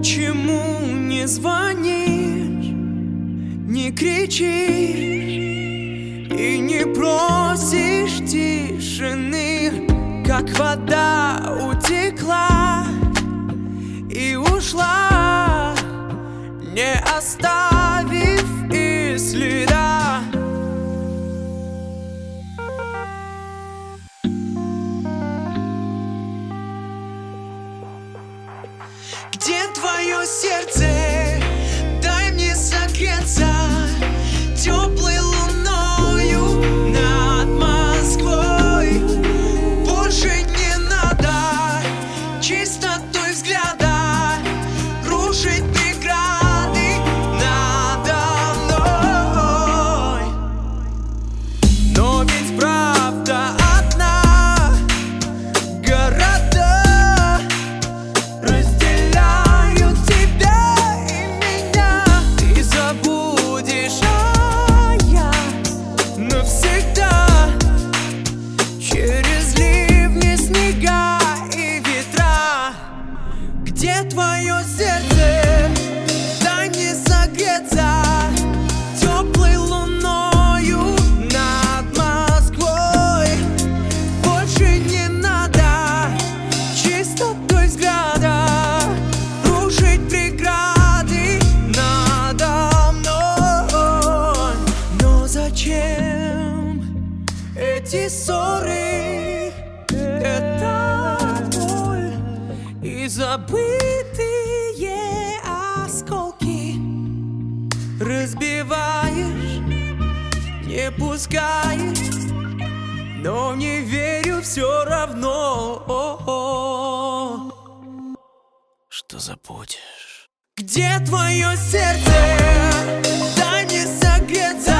Почему не звонишь, не кричишь и не просишь тишины? Как вода утекла и ушла, не оставив и следа. Где твое сердце? Дай мне согреться теплой луною над Москвой. Больше не надо чистотой взгляда рушить преграды надо мной. Но ведь правда одна: города разделяют тебя и меня. Ты забудешь, а я навсегда. Через ливни, снега и ветра. Где твое сердце? Дай мне согреться теплой луною над Москвой. Больше не надо чистотой взгляда рушить преграды надо мной. Но зачем эти ссоры? Это боль и забытые осколки. Разбиваешь, не пускаешь, но не верю все равно, что забудешь. Где твое сердце? Дай мне согреться